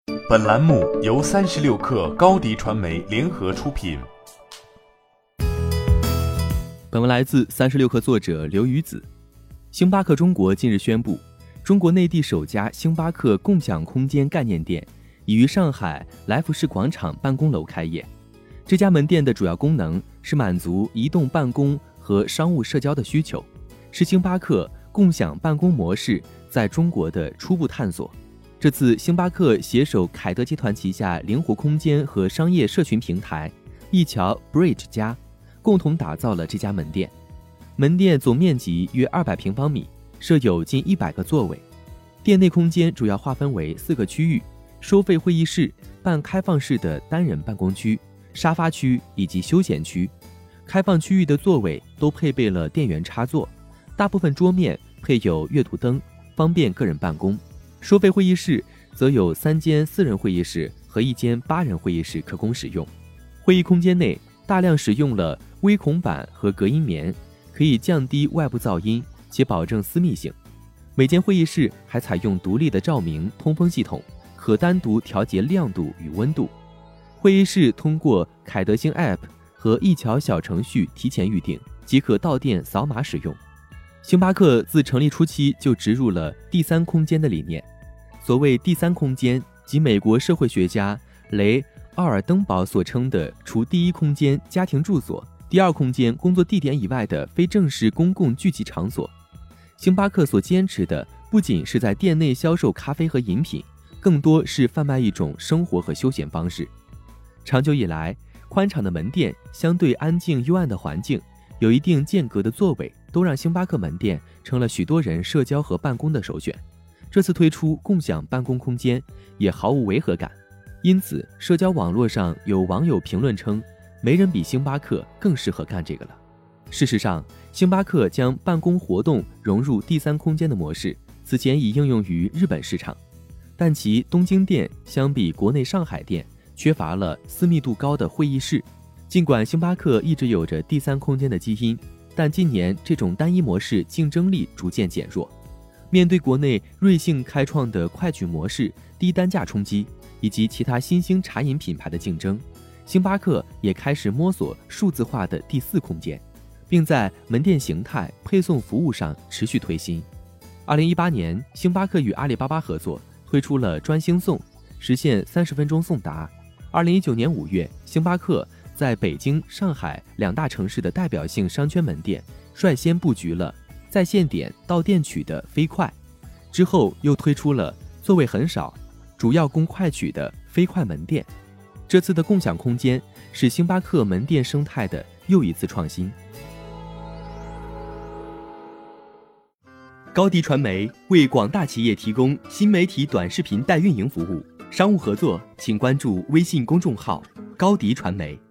本栏目由36氪高迪传媒联合出品。 本文来自36氪作者刘宇子。星巴克中国近日宣布，中国内地首家星巴克共享空间概念店已于上海来福士广场办公楼开业。这家门店的主要功能是满足移动办公和商务社交的需求，是星巴克共享办公模式在中国的初步探索。这次星巴克携手凯德集团旗下灵活空间和商业社群平台一桥 Bridge 家，共同打造了这家门店。门店总面积约200平方米，设有近100个座位。店内空间主要划分为4个区域：收费会议室、半开放式的单人办公区、沙发区以及休闲区。开放区域的座位都配备了电源插座，大部分桌面配有阅读灯，方便个人办公。收费会议室则有3间4人会议室和1间8人会议室可供使用。会议空间内大量使用了微孔板和隔音棉，可以降低外部噪音且保证私密性。每间会议室还采用独立的照明通风系统，可单独调节亮度与温度。会议室通过凯德星 App 和一桥小程序提前预订，即可到店扫码使用。星巴克自成立初期就植入了第三空间的理念。所谓第三空间，即美国社会学家雷·奥尔登堡所称的除第一空间家庭住所、第二空间工作地点以外的非正式公共聚集场所。星巴克所坚持的不仅是在店内销售咖啡和饮品，更多是贩卖一种生活和休闲方式。长久以来，宽敞的门店、相对安静幽暗的环境、有一定间隔的座位，都让星巴克门店成了许多人社交和办公的首选。这次推出共享办公空间也毫无违和感，因此社交网络上有网友评论称，没人比星巴克更适合干这个了。事实上，星巴克将办公活动融入第三空间的模式，此前已应用于日本市场，但其东京店相比国内上海店缺乏了私密度高的会议室。尽管星巴克一直有着第三空间的基因，但今年这种单一模式竞争力逐渐减弱。面对国内瑞幸开创的快取模式、低单价冲击，以及其他新兴茶饮品牌的竞争，星巴克也开始摸索数字化的第四空间，并在门店形态、配送服务上持续推新。2018年，星巴克与阿里巴巴合作，推出了专星送，实现30分钟送达。2019年5月，星巴克在北京、上海2大城市的代表性商圈门店率先布局了在线点到店取的飞快，之后又推出了座位很少、主要供快取的飞快门店。这次的共享空间是星巴克门店生态的又一次创新。高迪传媒为广大企业提供新媒体短视频代运营服务，商务合作请关注微信公众号高迪传媒。